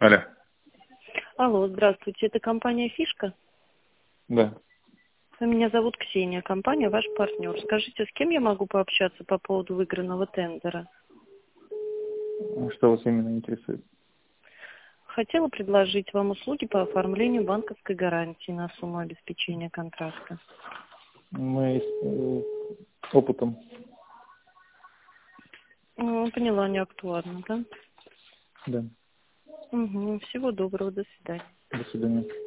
Алло. Алло, здравствуйте, это компания «Фишка»? Да. Меня зовут Ксения, компания «Ваш партнер». Скажите, с кем я могу пообщаться по поводу выигранного тендера? Что вас именно интересует? Хотела предложить вам услуги по оформлению банковской гарантии на сумму обеспечения контракта. Мы с опытом. Поняла, не актуально, да? Да. Угу, всего доброго, до свидания. До свидания.